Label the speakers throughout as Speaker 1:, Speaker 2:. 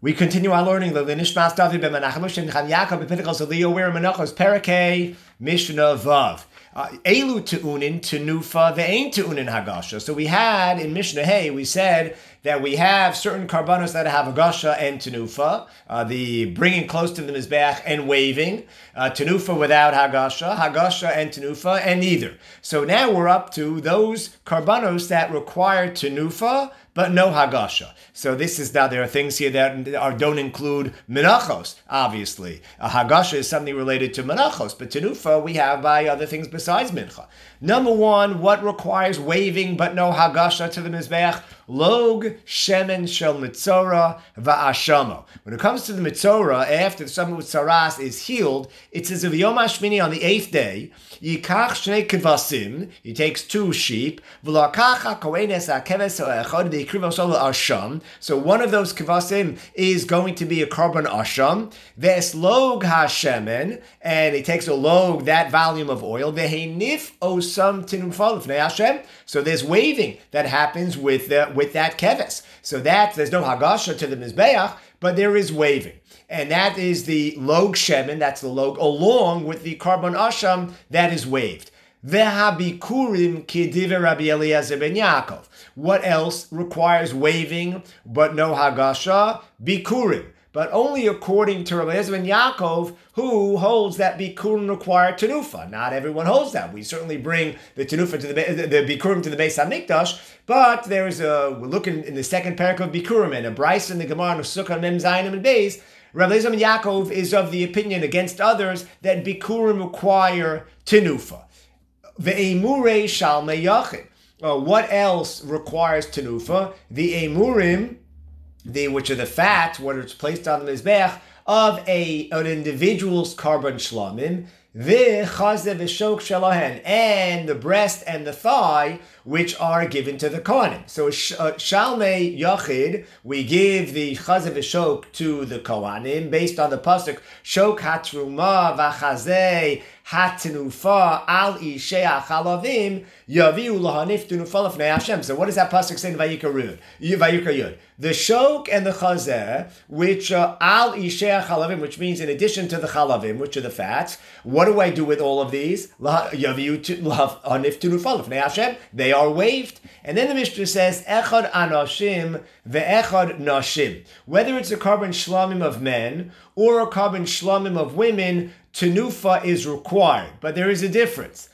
Speaker 1: We continue our learning the Nishmas David ben Menachem Shem Chan Yaakov b'Pinchas Eliyah where Menachos Parakeh Mishnah Vav. Elu Te'unin Tenufa ve'ein Te'unin Hagasha. So we had in Mishnah Hey, we said that we have certain karbanos that have Hagasha and Tenufa, the bringing close to the Mizbeach and waving, Tenufa without Hagasha, Hagasha and Tenufa, and neither. So now we're up to those karbanos that require Tenufa, but no Hagasha. So this is now, there are things here that don't include Menachos, obviously. Hagasha is something related to Menachos, but Tenufa we have by other things besides Mincha. Number one, what requires waving but no Hagasha to the Mizbeach? Log shemen shel mitzora va'ashamo. When it comes to the mitzora, after someone with saras is healed, it says of Yom HaShmini on the 8th day, yikach shnei kevasim, he takes 2 sheep, v'lakacha koenes ha'keves ha'echad v'yikriv shel asham. So one of those kevasim is going to be a korban asham. Ve'es log ha'shemen, and he takes a log, that volume of oil, ve'henif osam tinufal l'fnei Hashem. So there's waving that happens with that keves. So that there's no hagasha to the mizbeach, but there is waving, and that is the log shemen. That's the log along with the korban asham that is waved. Ve'habikurim kidive Rabbi Eliezer ben Yaakov. What else requires waving but no hagasha? Bikurim. But only according to Rabbi Eliezer ben Yaakov, who holds that bikurim require tenufa. Not everyone holds that. We certainly bring the tenufa to the bikurim to the Beis Hamikdash, but there is we're looking in the second parak of bikurim and a brayso in the Gemara of Sukkah Mem Zayin and Beis. Rabbi Eliezer ben Yaakov is of the opinion against others that bikurim require tenufa. Ve'emurei shalmei yachid. What else requires tenufa? The emurim, which are the fat, what is placed on the mizbeach of an individual's korban shlamim, the chazeh v'shok shalahen, and the breast and the thigh, which are given to the kohanim. So shalmei yachid, we give the chazeh v'shok to the kohanim based on the pasuk shok hatruma v'chazeh hatenufa al ishei achalavim yaviu lahanif tenufa l'fnei Hashem. So what does that pasuk say in Vayikra Yud? The shok and the chazeh, which are al ishei achalavim, which means in addition to the chalavim, which are the fats. What do I do with all of these? Yaviu lahanif tenufa l'fnei Hashem. They are waved. And then the Mishnah says echad anashim ve'echad nashim. Whether it's a korban shlamim of men or a korban shlamim of women, tenufa is required, but there is a difference.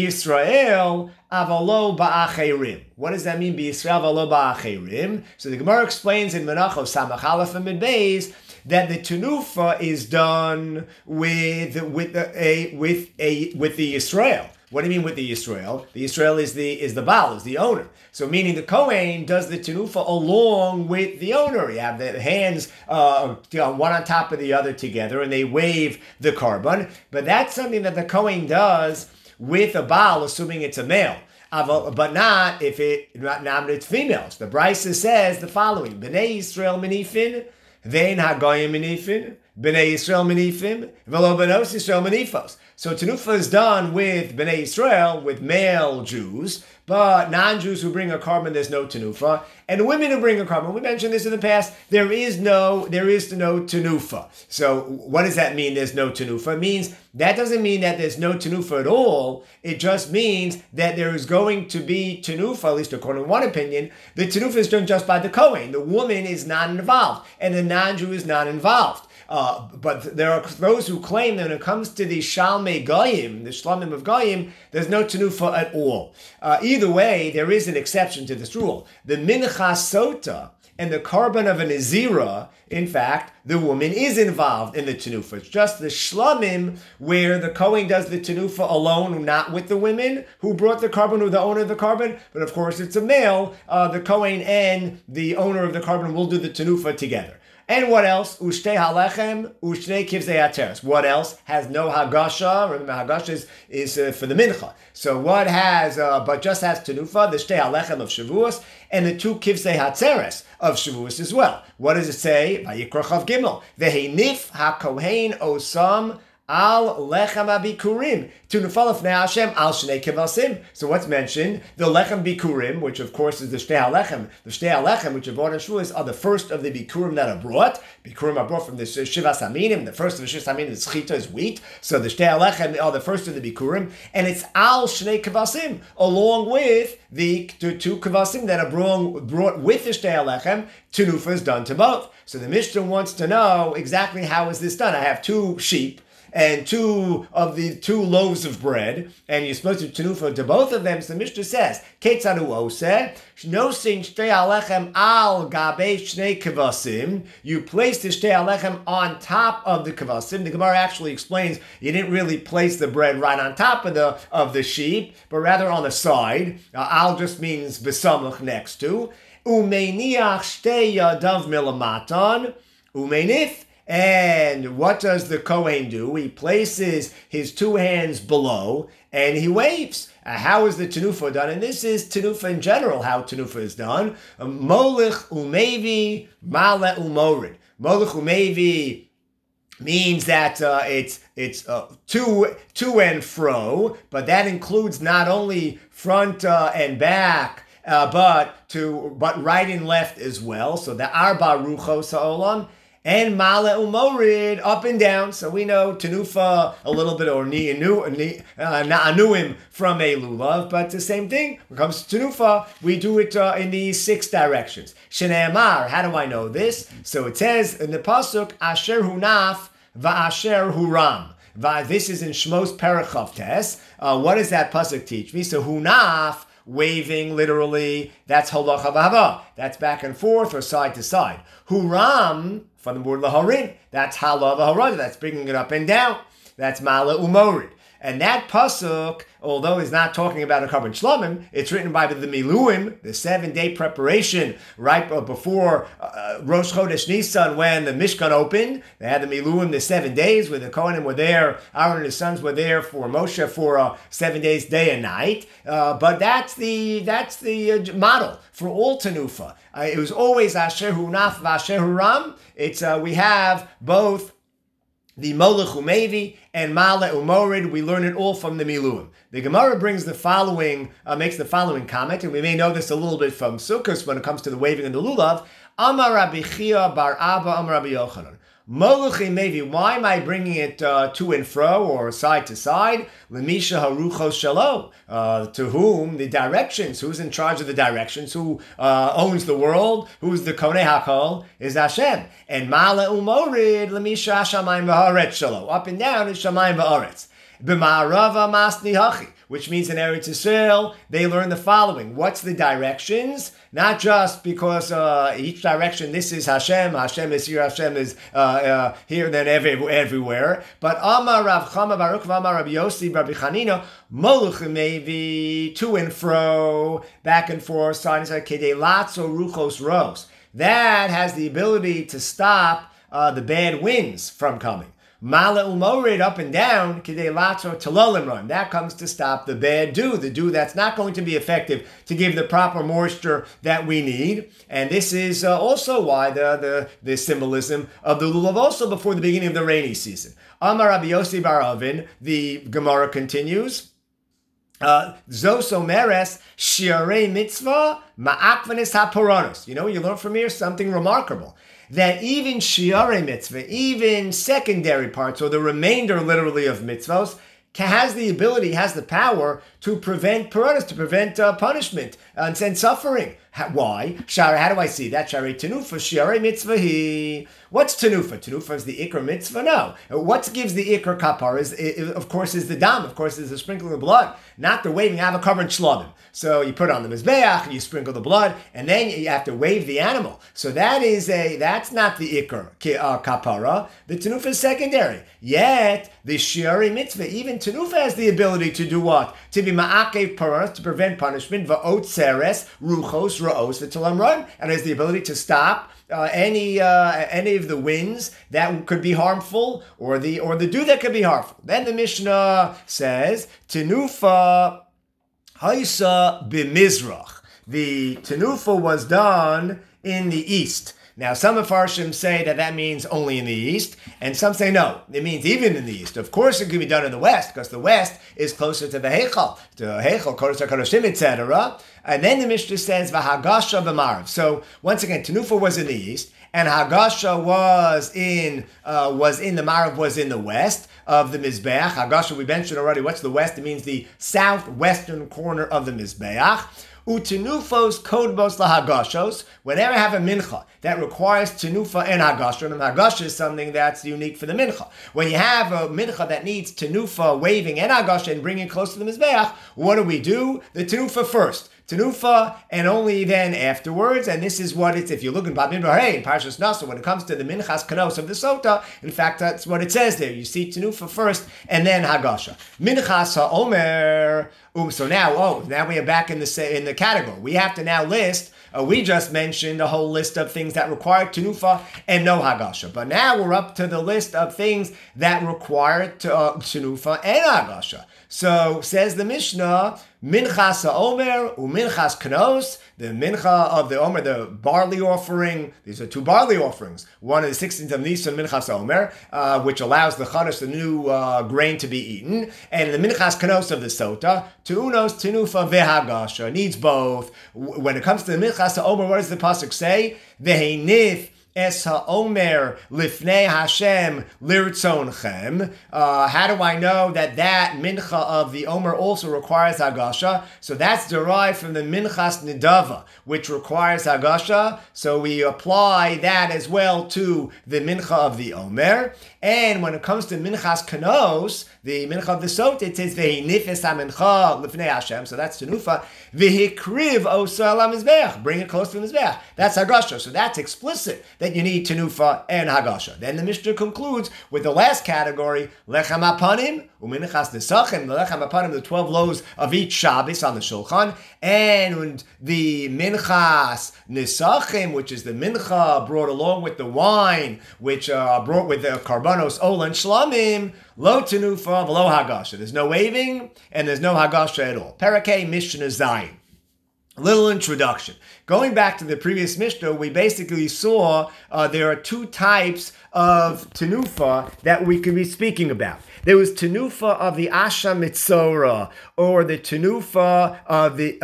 Speaker 1: B'Yisrael avalo ba'acherim. What does that mean? B'Yisrael avalo ba'acherim. So the Gemara explains in Menachos Samach Aleph and Mid Beis that the tenufa is done with the Yisrael. What do you mean with the Yisrael? The Yisrael is the Baal, is the owner. So meaning the Kohen does the tenufa along with the owner. You have the hands one on top of the other together, and they wave the korban. But that's something that the Kohen does with a Baal, assuming it's a male. But not if it's females. The brayso says the following: Bnei Yisrael menifin, vein hagoyim menifin, Bnei Yisrael menifim, velo benos Yisrael menifos. So tenufa is done with Bnei Yisrael, with male Jews, but non-Jews who bring a korban, there's no tenufa. And women who bring a korban, we mentioned this in the past, there is no tenufa. So what does that mean, there's no tenufa? It means, that doesn't mean that there's no tenufa at all. It just means that there is going to be tenufa, at least according to one opinion. The tenufa is done just by the Kohen. The woman is not involved, and the non-Jew is not involved. But there are those who claim that when it comes to the Shalmei Goyim, the Shlamim of Goyim, there's no tenufa at all. Either way, there is an exception to this rule. The Minchas Sota and the korban of a Nazira, in fact, the woman is involved in the tenufa. It's just the Shlamim where the Kohen does the tenufa alone, not with the women who brought the korban or the owner of the korban. But of course, it's a male. The Kohen and the owner of the korban will do the tenufa together. And what else? Ushtei halechem, ushtei kivzei hateres. What else has no hagasha? Remember, hagasha is for the mincha. So what has, but just has tenufa, the shtei halechem of Shavuos, and the 2 kivzei hateres of Shavuos as well. What does it say? Vayikra Chav Gimel. Vehenif hakohen osam al lechem abikurim tenufa lefnei Hashem al shnei kevasim. So what's mentioned? The lechem bikurim, which of course is the shtei halechem. The shtei halechem, which are brought in Shavuos, are the first of the bikurim that are brought. Bikurim are brought from the shivas aminim. The first of the shivas aminim, the schita, is wheat. So the shtei halechem are the first of the bikurim, and it's al shnei kevasim, along with the two kevasim that are brought with the shtei halechem. Tenufa is done to both. So the Mishnah wants to know exactly how is this done. I have 2 sheep and 2 of the 2 loaves of bread, and you're supposed to tenufa to both of them. So the Mishnah says, Ketzadu oseh, nosin shtei halechem al gabe shnei kevasim. You place the shtei halechem on top of the kevasim. The Gemara actually explains you didn't really place the bread right on top of the sheep, but rather on the side. Al just means besamuch, next to. Umeiniach shtei yadav milamatan, umenif. And what does the Kohen do? He places his 2 hands below and he waves. How is the tenufa done? And this is tenufa in general, how tenufa is done. Molich umevi, male umorid. Molich umevi means that it's to and fro, but that includes not only front and back, but right and left as well. So the arba ruchos ha'olam, and male umorid, up and down. So we know tenufa a little bit, or na'anuim from a lulav, but the same thing. When it comes to tenufa, we do it in these 6 directions. Shneimar, how do I know this? So it says in the pasuk, asher hunaf va'asher huram. This is in Shmos Perek Chavtes. What does that pasuk teach me? So hunaf, waving, literally, that's halacha v'hava. That's back and forth or side to side. Huram, from the word laharin, that's hala v'harada. That's bringing it up and down. That's mala umorid. And that pasuk, although it's not talking about a korban shlomim, it's written by the Miluim, the 7-day preparation right before Rosh Chodesh Nisan, when the Mishkan opened. They had the Miluim, the 7 days, where the Kohanim were there. Aaron and his sons were there for Moshe for 7 days, day and night. But that's the model for all tenufa. It was always Asher Hunaf v'Asher Huram. It's we have both the Molech Umevi and Male Umorid. We learn it all from the Miluim. The Gemara brings the following, makes the following comment, and we may know this a little bit from Sukkos when it comes to the waving and the lulav. Amar Rabbi Chia bar Abba Amar Rabbi Yochanan. Molech Umevi. Why am I bringing it to and fro or side to side? Lemisha haruchos shalo. To whom the directions? Who's in charge of the directions? Who owns the world? Who's the Konei Hakol? Is Hashem. And Mala Umorid Lemisha Hashamayim v'Haaretz shalo. Up and down is Shamayim v'Haaretz. B'ma'arava masni hachi. Which means in Eretz Yisrael, they learn the following. What's the directions? Not just because each direction, this is Hashem, Hashem is here, Hashem is here, then everywhere. But Amar Rav Chama Baruch Amar Rabbi Yossi Rabbi Chanina, Moluch maybe to and fro, back and forth, side and side, Kedei Latzo Ruchos Ros. That has the ability to stop the bad winds from coming. Mala umorid, up and down, kidei latzo talolim run. That comes to stop the bad dew, the dew that's not going to be effective to give the proper moisture that we need. And this is also why the symbolism of the lulav, also before the beginning of the rainy season. Amar Rabbi Yossi bar Avin, the Gemara continues. Zos omeres shiarei mitzvah ma'akvanis ha'poronos. You know, you learn from here something remarkable. That even shiarei mitzvah, even secondary parts, or the remainder literally of mitzvahs, has the ability, has the power to prevent poronos, to prevent punishment and suffering. Why? Shara, how do I see that? Shari tenufa, shiarei mitzvah hi. What's tenufa? Tenufa is the ikr mitzvah? No. What gives the ikr kapar of course, is the dam. Of course, is the sprinkling of blood, not the waving. I have a korban shlamim. So you put on the mizbeach, and you sprinkle the blood, and then you have to wave the animal. So that's not the ikr kapara. The tenufa is secondary. Yet the shiarei mitzvah, even tenufa has the ability to do what? To be ma'akev paras, to prevent punishment. Va'ot seres ruchos ra'os v'tolam run, and has the ability to stop any of the winds that could be harmful, or the dew that could be harmful. Then the Mishnah says tenufa haisa b'mizrach. The tenufa was done in the east. Now, some Mefarshim say that means only in the east, and some say no, it means even in the east. Of course, it can be done in the west, because the west is closer to the Heichal, Kodesh HaKodashim, etc. And then the Mishnah says, V'hagasha b'marav. So, once again, Tenufa was in the east, and Hagasha was in the Marav, was in the west of the Mizbeach. Hagasha, we mentioned already, what's the west? It means the southwestern corner of the Mizbeach. Utenufos kodbos lahagashos. Whenever I have a mincha that requires tenufa and hagasha, and hagasha is something that's unique for the mincha. When you have a mincha that needs tenufa, waving, and hagasha, and bringing it close to the mizbeach, what do? The tenufa first. Tenufa, and only then afterwards, and this is what it's, if you look in Bamidbar in Parshas Nasa, when it comes to the Minchas Kanos of the Sota, in fact, that's what it says there. You see Tenufa first, and then Hagasha. Minchas HaOmer, so now we are back in the category. We have to now list, we just mentioned a whole list of things that require Tenufa and no Hagasha. But now we're up to the list of things that require Tenufa and Hagasha. So, says the Mishnah, Minchas HaOmer u'Minchas Kanos, the Mincha of the Omer, the barley offering. These are two barley offerings. One is the 16th of Nisan, Minchas HaOmer, which allows the Chadash, the new grain, to be eaten. And the Minchas Kanos of the Sota, Tu'unos, Tenufa, Ve'hagasha, needs both. When it comes to the Minchas HaOmer, what does the Pasuk say? Ve'heinif Es HaOmer Lifnei Hashem Lirtzonchem. How do I know that mincha of the Omer also requires Hagasha? So that's derived from the Minchas Nidava, which requires Hagasha. So we apply that as well to the mincha of the Omer. And when it comes to Minchas Kanos, the mincha of the Sot, it says Ve'inifes HaMincha Lifnei Hashem. So that's Tenufa. V'hikriv Osa Ala Mizbeach. Bring it close to the Mizbeach. That's Hagasha. So that's explicit that you need Tenufa and Hagasha. Then the Mishnah concludes with the last category, Lechem HaPanim u'Minchas Nesachim. The Lechem HaPanim, the 12 loaves of each Shabbos on the Shulchan, and the Minchas Nesachim, which is the mincha brought along with the wine, which brought with the Karbanos Ola and Shlamim, Lo Tenufa, V'lo Hagasha. There's no waving, and there's no Hagasha at all. Parakeh Mishnah Zayin. A little introduction. Going back to the previous Mishnah, we basically saw there are two types of Tenufa that we could be speaking about. There was Tenufa of the Asha Mitzora, or the Tenufa of the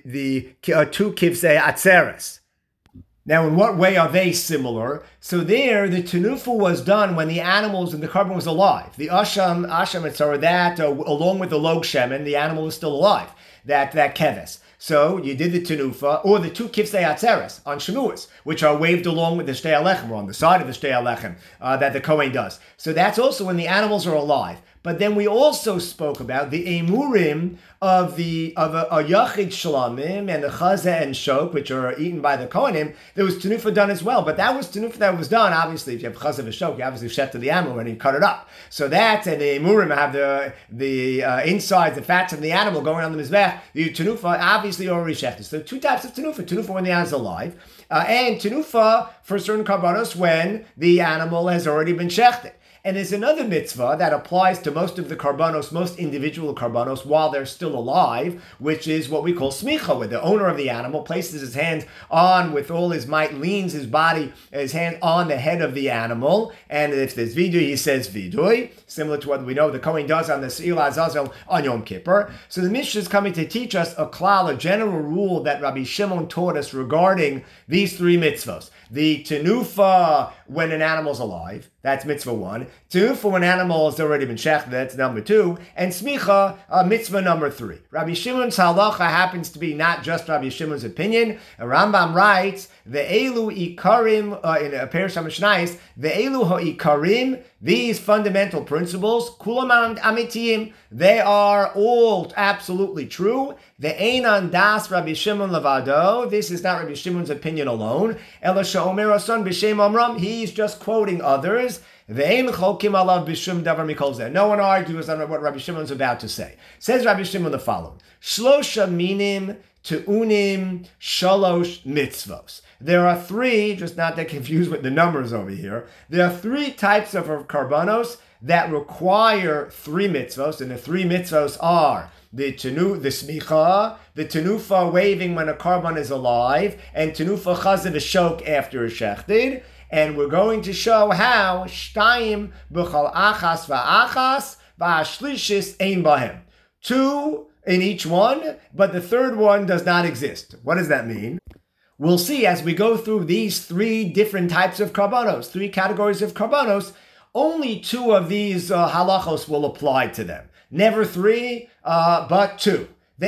Speaker 1: two Kivsei Atzeres. Now, in what way are they similar? So there, the tenufa was done when the animals and the carbon was alive. The asham mitzvah, that along with the log shemen, the animal was still alive. That keves. So you did the tenufa, or the two kivsei atzeres on Shemuas, which are waved along with the shtei alechem, or on the side of the shtei alechem, that the Kohen does. So that's also when the animals are alive. But then we also spoke about the emurim of a yachid shlamim and the chazeh and shok, which are eaten by the kohanim. There was tenufa done as well, but that was tenufa that was done. Obviously, if you have chazeh and shok, you obviously shech to the animal and you cut it up. So that, and the emurim have the insides, the fats of the animal going on the mizbech. The tenufa obviously already shechted. So two types of tenufa: tenufa when the animal's alive, and tenufa for certain karbanos when the animal has already been shechted. And there's another mitzvah that applies to most of the karbanos, most individual karbanos, while they're still alive, which is what we call smicha, where the owner of the animal places his hands on, with all his might, leans his body, his hand on the head of the animal. And if there's vidui, he says vidui, similar to what we know the Kohen does on the Se'il Azazel on Yom Kippur. So the Mishnah is coming to teach us a klal, a general rule that Rabbi Shimon taught us regarding these three mitzvahs. The tenufa when an animal's alive, that's mitzvah 1. Tenufa when an animal has already been shechted, that's number 2. And smicha, mitzvah number 3. Rabbi Shimon's halacha happens to be not just Rabbi Shimon's opinion. Rambam writes, Ve'elu ikarim, in a Perush HaMishnayos, Ve'elu ha'ikarim, these fundamental principles, kulam amitiyim, they are all absolutely true. Ve'enan das Rabbi Shimon levado, this is not Rabbi Shimon's opinion alone. Ela she'omer ason b'shem amram, he's just quoting others. Ve'en cholkim alav b'shum davar mikol zeh. No one argues on what Rabbi Shimon's about to say. Says Rabbi Shimon the following: Shlosha minim te'unim shalosh mitzvos. There are 3, just not to confuse with the numbers over here, there are 3 types of karbanos that require 3 mitzvos, and the 3 mitzvos are the smicha, the tenufa waving when a korban is alive, and tenufa chazav shok after it's shechted. And we're going to show how shtayim b'chal achas va'achas va'ashlishis ein bahem. 2 in each one, but the third one does not exist. What does that mean? We'll see as we go through these 3 different types of karbanos, 3 categories of karbanos. Only 2 of these halachos will apply to them. Never 3, but 2.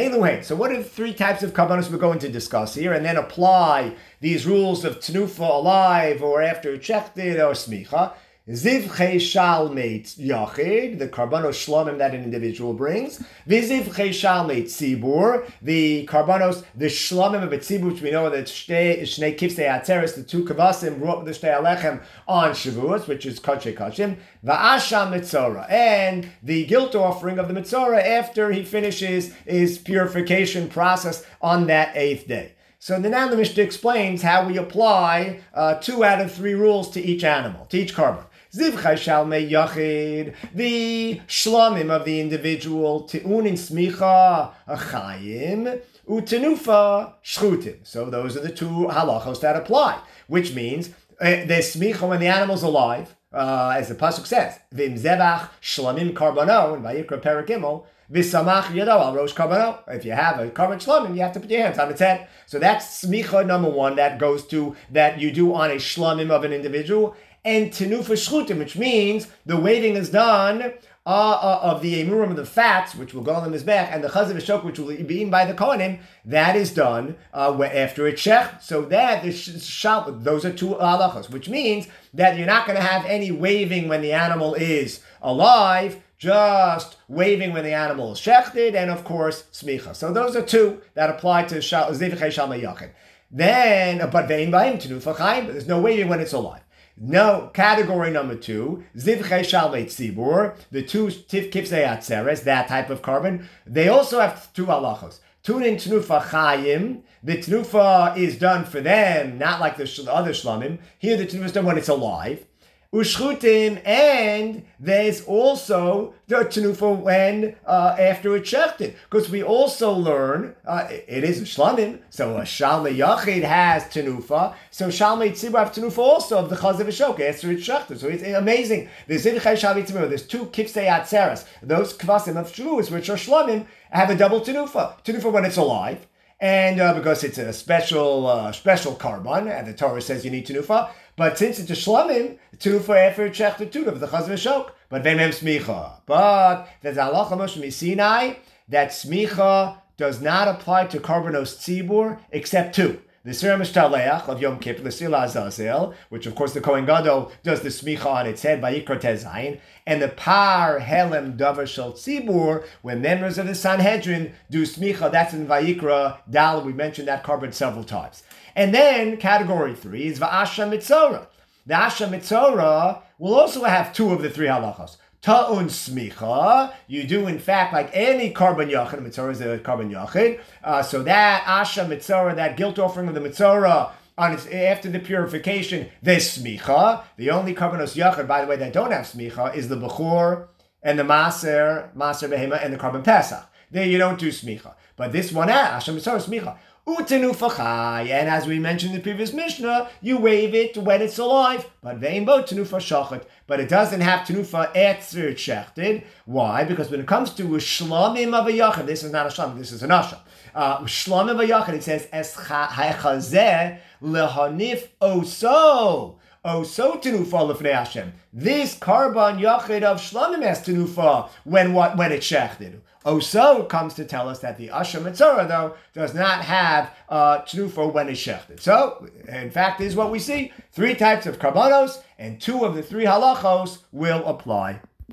Speaker 1: So what are the 3 types of karbanos we're going to discuss here, and then apply these rules of tenufa alive or after chechted or smicha? Zivchei shalmeit yachid, the karbanos shlomim that an individual brings. Vizivchei shalmeit tzibur, the karbanos, the shlomim of a tzibur, which we know that shnei kifsei atzeres, the 2 kavasim brought the shtei alechem on Shavuos, which is kachei kachim. Va'asha mitzora, and the guilt offering of the mitzora after he finishes his purification process on that 8th day. So now the Mishnah explains how we apply 2 out of 3 rules to each animal, to each karban. Zivchai shalmei yachid, the shlomim of the individual, te'unin smicha achayim, utenufa shchutim. So those are the 2 halachos that apply, which means the smicha when the animal's alive, as the pasuk says, v'im zebach shlamim karbano, in Vayikra Perek Gimel, v'samach yado al rosh karbano. If you have a karban shlamim, you have to put your hands on its head. So that's smicha number 1 that goes to, that you do on a shlamim of an individual. And tenufa shchutim, which means the waving is done of the emurim of the fats, which will go on the mizbech, and the chazav shok, which will be eaten by the kohanim, that is done after it's shech. So that those are 2 halachos, which means that you're not going to have any waving when the animal is alive, just waving when the animal is shechted, and of course smicha. So those are 2 that apply to zivchei shalmei yachid. Then, but vein b'im tenufa chayim, there's no waving when it's alive. No, category number 2, zivchei shalmei tzibur, the 2 kifsei atzeres, that type of karban. They also have 2 halachos. Tunin tenufa chayim, the tenufa is done for them, not like the other shlamim. Here the tenufa is done when it's alive. Ushchutim, and there's also the tenufa when after it's shechted, because we also learn it is a shlamim, so a shalmei yachid has tenufa, so shalmei tzibur have tenufa also of the chazav shok after it's shechted. So it's amazing. There's zivchei shalmei tzibur. There's 2 kifsei atzeres. Those kvasim of Shavuos, which are shlamim, have a double tenufa when it's alive. And because it's a special karban, and the Torah says you need tenufa. But since it's a shlamim, tenufa after shechted too of the chazav shok. But v'mem smicha. But there's halacha Moshe Sinai that smicha does not apply to karbanos tzibur except 2. The Sira Mishtaleach of Yom Kippur, the Sila Azazel, which of course the Kohen Gadol does the smicha on its head by Yikra Tezayin, and the Par Helem Davar Shel Tzibur, when members of the Sanhedrin do smicha, that's in Vayikra Dal. We mentioned that karban several times. And then category 3 is Va'asha Mitzora. The Asha Mitzora will also have 2 of the 3 halachos. Ta'un smicha, you do in fact like any karban yachid, mitzora is a karban yachid, so that asha mitzora, that guilt offering of the mitzora, on its, after the purification, there's smicha. The only karbanos yachid, by the way, that don't have smicha is the bechor and the maser behema and the karban pesach. There you don't do smicha. But this one, asha mitzora smicha. Utenufa chai, and as we mentioned in the previous Mishnah, you wave it when it's alive, but vein bo tenufa shachet. But it doesn't have tenufa etzer shechted. Why? Because when it comes to shlamim of a yachid, this is not a shlamim, this is an asha. Shlamim of a yachid, it says es hachazeh lehanif oso. Oso tenufa lefnei Hashem. This karban yachid of shlamim has tenufa when it's shechted. Oso comes to tell us that the Asha Mitzora, though, does not have tenufa when it's shechted. So, in fact, this is what we see. 3 types of karbanos, and 2 of the 3 halachos will apply.